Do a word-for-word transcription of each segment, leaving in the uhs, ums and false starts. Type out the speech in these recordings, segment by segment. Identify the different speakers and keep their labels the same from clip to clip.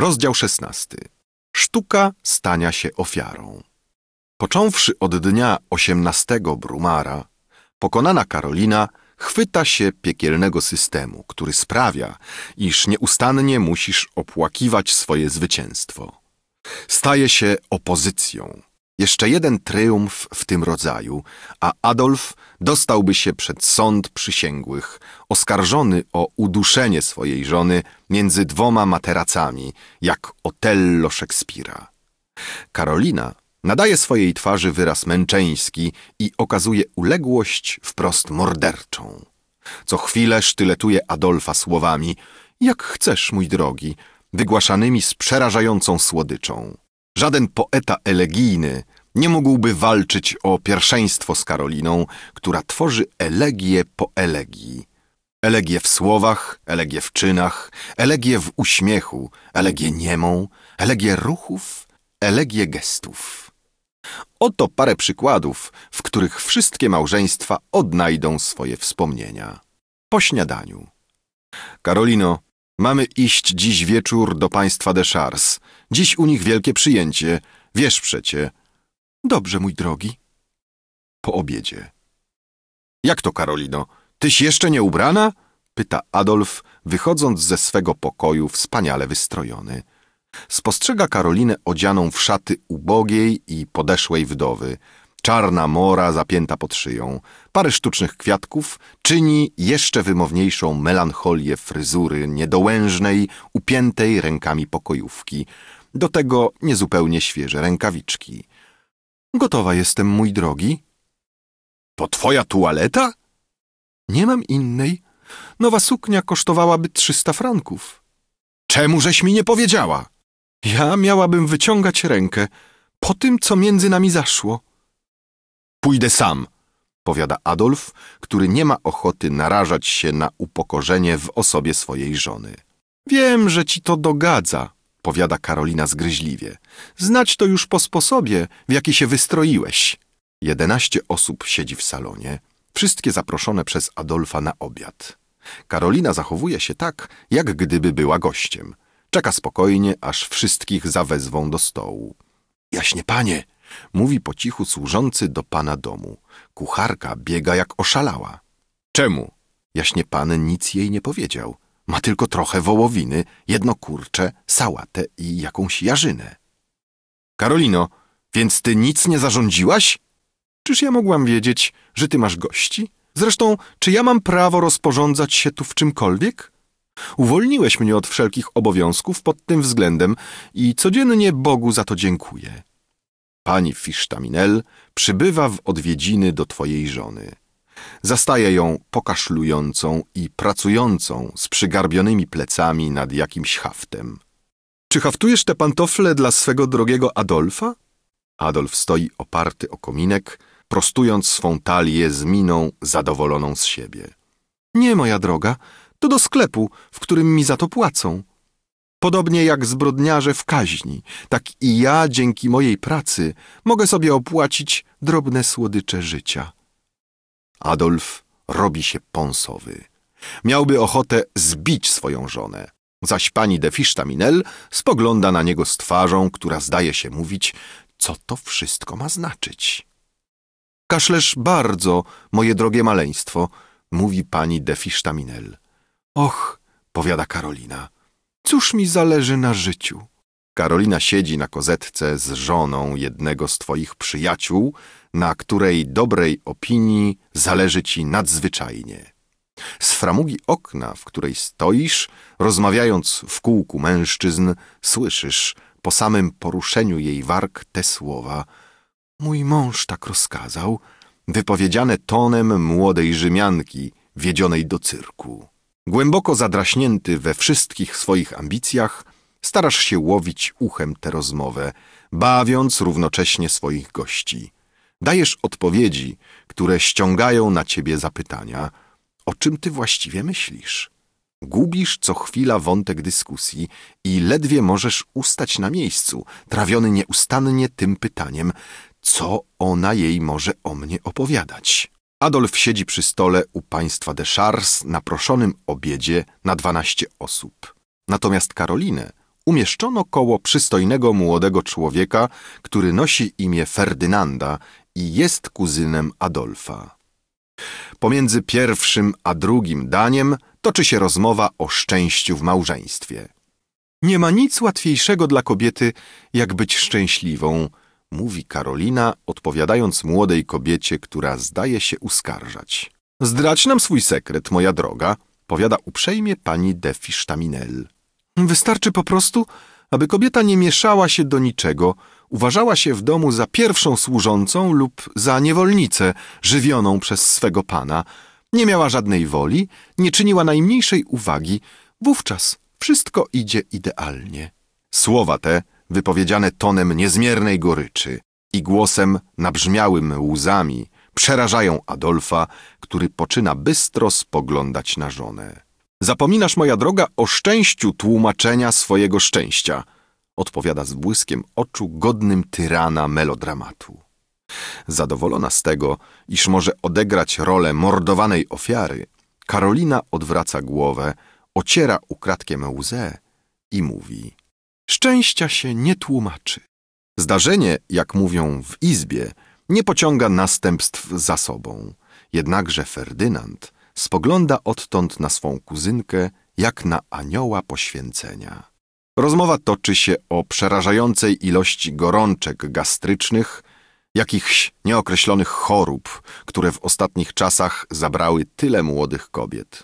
Speaker 1: Rozdział szesnasty. Sztuka stania się ofiarą. Począwszy od dnia osiemnastego Brumara, pokonana Karolina chwyta się piekielnego systemu, który sprawia, iż nieustannie musisz opłakiwać swoje zwycięstwo. Staje się opozycją. Jeszcze jeden tryumf w tym rodzaju, a Adolf dostałby się przed sąd przysięgłych, oskarżony o uduszenie swojej żony między dwoma materacami, jak Otello Szekspira. Karolina nadaje swojej twarzy wyraz męczeński i okazuje uległość wprost morderczą. Co chwilę sztyletuje Adolfa słowami: jak chcesz, mój drogi, wygłaszanymi z przerażającą słodyczą. Żaden poeta elegijny nie mógłby walczyć o pierwszeństwo z Karoliną, która tworzy elegię po elegii. Elegię w słowach, elegię w czynach, elegię w uśmiechu, elegię niemą, elegię ruchów, elegię gestów. Oto parę przykładów, w których wszystkie małżeństwa odnajdą swoje wspomnienia. Po śniadaniu. Karolino, mamy iść dziś wieczór do państwa de Chartres. Dziś u nich wielkie przyjęcie. Wiesz przecie. Dobrze, mój drogi. Po obiedzie. Jak to, Karolino? Tyś jeszcze nie ubrana? Pyta Adolf, wychodząc ze swego pokoju wspaniale wystrojony. Spostrzega Karolinę odzianą w szaty ubogiej i podeszłej wdowy. Czarna mora zapięta pod szyją. Parę sztucznych kwiatków czyni jeszcze wymowniejszą melancholię fryzury niedołężnej, upiętej rękami pokojówki. Do tego niezupełnie świeże rękawiczki. Gotowa jestem, mój drogi. To twoja tualeta? Nie mam innej. Nowa suknia kosztowałaby trzysta franków. Czemużeś mi nie powiedziała? Ja miałabym wyciągać rękę po tym, co między nami zaszło. Pójdę sam, powiada Adolf, który nie ma ochoty narażać się na upokorzenie w osobie swojej żony. Wiem, że ci to dogadza, powiada Karolina zgryźliwie. Znać to już po sposobie, w jaki się wystroiłeś. Jedenaście osób siedzi w salonie, wszystkie zaproszone przez Adolfa na obiad. Karolina zachowuje się tak, jak gdyby była gościem. Czeka spokojnie, aż wszystkich zawezwą do stołu. Jaśnie panie, mówi po cichu służący do pana domu. Kucharka biega jak oszalała. Czemu? Jaśnie pan nic jej nie powiedział. Ma tylko trochę wołowiny, jedno kurcze, sałatę i jakąś jarzynę. Karolino, więc ty nic nie zarządziłaś? Czyż ja mogłam wiedzieć, że ty masz gości? Zresztą, czy ja mam prawo rozporządzać się tu w czymkolwiek? Uwolniłeś mnie od wszelkich obowiązków pod tym względem i codziennie Bogu za to dziękuję. Pani Fisztaminel przybywa w odwiedziny do twojej żony. Zastaje ją pokaszlującą i pracującą z przygarbionymi plecami nad jakimś haftem. Czy haftujesz te pantofle dla swego drogiego Adolfa? Adolf stoi oparty o kominek, prostując swą talię z miną zadowoloną z siebie. Nie, moja droga, to do sklepu, w którym mi za to płacą. Podobnie jak zbrodniarze w kaźni, tak i ja dzięki mojej pracy mogę sobie opłacić drobne słodycze życia. Adolf robi się pąsowy. Miałby ochotę zbić swoją żonę, zaś pani de Fisztaminel spogląda na niego z twarzą, która zdaje się mówić, co to wszystko ma znaczyć. Kaszlesz bardzo, moje drogie maleństwo, mówi pani de Fisztaminel. Och, powiada Karolina, cóż mi zależy na życiu? Karolina siedzi na kozetce z żoną jednego z twoich przyjaciół, na której dobrej opinii zależy ci nadzwyczajnie. Z framugi okna, w której stoisz, rozmawiając w kółku mężczyzn, słyszysz po samym poruszeniu jej warg te słowa: mój mąż tak rozkazał, wypowiedziane tonem młodej Rzymianki wiedzionej do cyrku. Głęboko zadraśnięty we wszystkich swoich ambicjach, starasz się łowić uchem tę rozmowę, bawiąc równocześnie swoich gości. Dajesz odpowiedzi, które ściągają na ciebie zapytania. O czym ty właściwie myślisz? Gubisz co chwila wątek dyskusji i ledwie możesz ustać na miejscu, trawiony nieustannie tym pytaniem, co ona jej może o mnie opowiadać. Adolf siedzi przy stole u państwa de Chartres na proszonym obiedzie na dwanaście osób. Natomiast Karolinę umieszczono koło przystojnego młodego człowieka, który nosi imię Ferdynanda i jest kuzynem Adolfa. Pomiędzy pierwszym a drugim daniem toczy się rozmowa o szczęściu w małżeństwie. Nie ma nic łatwiejszego dla kobiety, jak być szczęśliwą, mówi Karolina, odpowiadając młodej kobiecie, która zdaje się uskarżać. Zdradź nam swój sekret, moja droga, powiada uprzejmie pani de Fisztaminel. Wystarczy po prostu, aby kobieta nie mieszała się do niczego, uważała się w domu za pierwszą służącą lub za niewolnicę żywioną przez swego pana, nie miała żadnej woli, nie czyniła najmniejszej uwagi, wówczas wszystko idzie idealnie. Słowa te, wypowiedziane tonem niezmiernej goryczy i głosem nabrzmiałym łzami, przerażają Adolfa, który poczyna bystro spoglądać na żonę. Zapominasz, moja droga, o szczęściu tłumaczenia swojego szczęścia, odpowiada z błyskiem oczu godnym tyrana melodramatu. Zadowolona z tego, iż może odegrać rolę mordowanej ofiary, Karolina odwraca głowę, ociera ukradkiem łzę i mówi: szczęścia się nie tłumaczy. Zdarzenie, jak mówią w izbie, nie pociąga następstw za sobą. Jednakże Ferdynand spogląda odtąd na swą kuzynkę jak na anioła poświęcenia. Rozmowa toczy się o przerażającej ilości gorączek gastrycznych, jakichś nieokreślonych chorób, które w ostatnich czasach zabrały tyle młodych kobiet.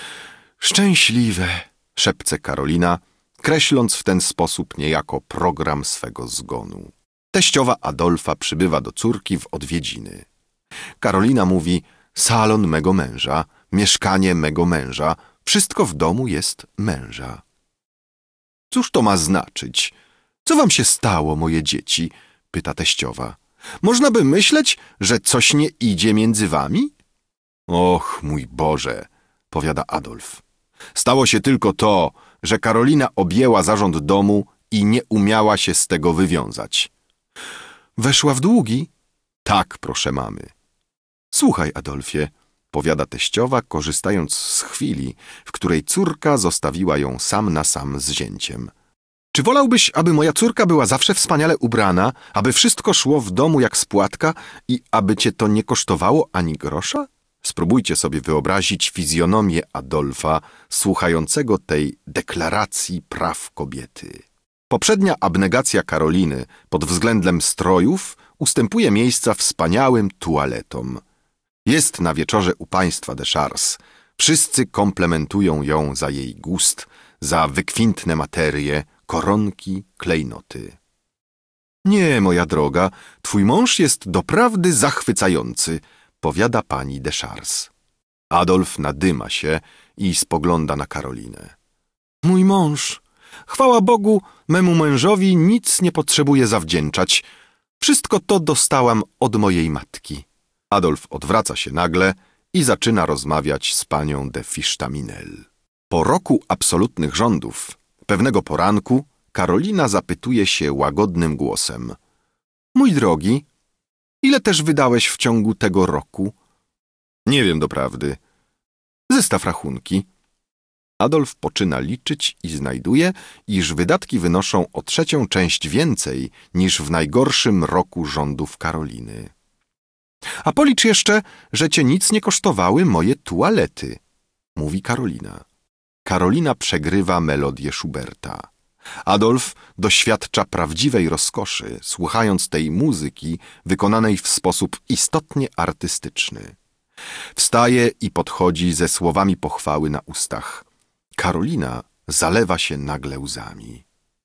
Speaker 1: Szczęśliwe, szepce Karolina, kreśląc w ten sposób niejako program swego zgonu. Teściowa Adolfa przybywa do córki w odwiedziny. Karolina mówi: salon mego męża, mieszkanie mego męża, wszystko w domu jest męża. Cóż to ma znaczyć? Co wam się stało, moje dzieci? Pyta teściowa. Można by myśleć, że coś nie idzie między wami? Och, mój Boże, powiada Adolf. Stało się tylko to, że Karolina objęła zarząd domu i nie umiała się z tego wywiązać. Weszła w długi? Tak, proszę mamy. Słuchaj, Adolfie, powiada teściowa, korzystając z chwili, w której córka zostawiła ją sam na sam z zięciem. Czy wolałbyś, aby moja córka była zawsze wspaniale ubrana, aby wszystko szło w domu jak z płatka i aby cię to nie kosztowało ani grosza? Spróbujcie sobie wyobrazić fizjonomię Adolfa, słuchającego tej deklaracji praw kobiety. Poprzednia abnegacja Karoliny pod względem strojów ustępuje miejsca wspaniałym tualetom. Jest na wieczorze u państwa de Chartres. Wszyscy komplementują ją za jej gust, za wykwintne materie, koronki, klejnoty. Nie, moja droga, twój mąż jest doprawdy zachwycający, powiada pani de Chartres. Adolf nadyma się i spogląda na Karolinę. Mój mąż, chwała Bogu, memu mężowi nic nie potrzebuję zawdzięczać. Wszystko to dostałam od mojej matki. Adolf odwraca się nagle i zaczyna rozmawiać z panią de Fisztaminel. Po roku absolutnych rządów, pewnego poranku, Karolina zapytuje się łagodnym głosem. Mój drogi, ile też wydałeś w ciągu tego roku? Nie wiem doprawdy. Zestaw rachunki. Adolf poczyna liczyć i znajduje, iż wydatki wynoszą o trzecią część więcej niż w najgorszym roku rządów Karoliny. A policz jeszcze, że cię nic nie kosztowały moje tualety, mówi Karolina. Karolina przegrywa melodię Schuberta. Adolf doświadcza prawdziwej rozkoszy, słuchając tej muzyki wykonanej w sposób istotnie artystyczny. Wstaje i podchodzi ze słowami pochwały na ustach. Karolina zalewa się nagle łzami.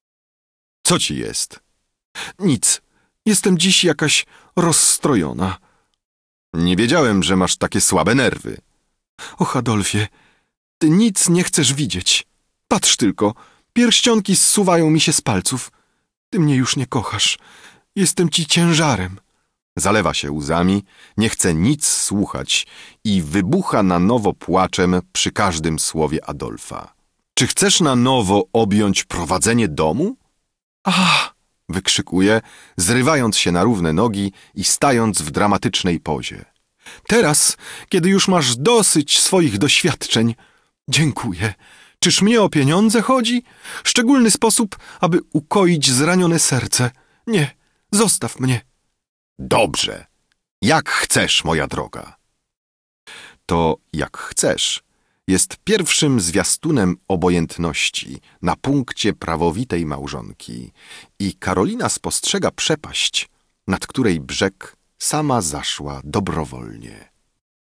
Speaker 1: Co ci jest? Nic. Jestem dziś jakaś rozstrojona. Nie wiedziałem, że masz takie słabe nerwy. Och, Adolfie, ty nic nie chcesz widzieć. Patrz tylko, pierścionki zsuwają mi się z palców. Ty mnie już nie kochasz. Jestem ci ciężarem. Zalewa się łzami, nie chce nic słuchać i wybucha na nowo płaczem przy każdym słowie Adolfa. Czy chcesz na nowo objąć prowadzenie domu? Ach! Wykrzykuje, zrywając się na równe nogi i stając w dramatycznej pozie. Teraz, kiedy już masz dosyć swoich doświadczeń, dziękuję. Czyż mnie o pieniądze chodzi? Szczególny sposób, aby ukoić zranione serce. Nie, zostaw mnie. Dobrze, jak chcesz, moja droga. To jak chcesz jest pierwszym zwiastunem obojętności na punkcie prawowitej małżonki i Karolina spostrzega przepaść, nad której brzeg sama zaszła dobrowolnie.